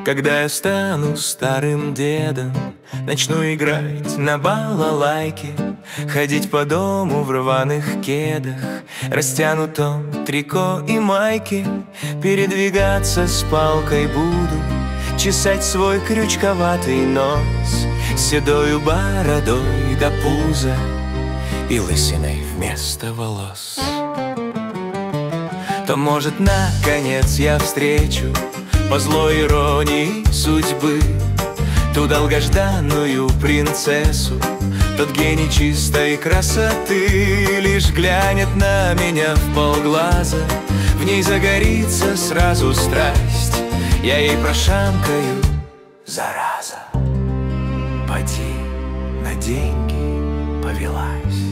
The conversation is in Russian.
Когда я стану старым дедом, начну играть на балалайке, ходить по дому в рваных кедах, растянутом трико и майке. Передвигаться с палкой буду, чесать свой крючковатый нос, седою бородой до пуза и лысиной вместо волос. То, может, наконец я встречу по злой иронии судьбы ту долгожданную принцессу, тот гений чистой красоты. Лишь глянет на меня в полглаза, в ней загорится сразу страсть. Я ей прошамкаю: зараза, поди на деньги повелась.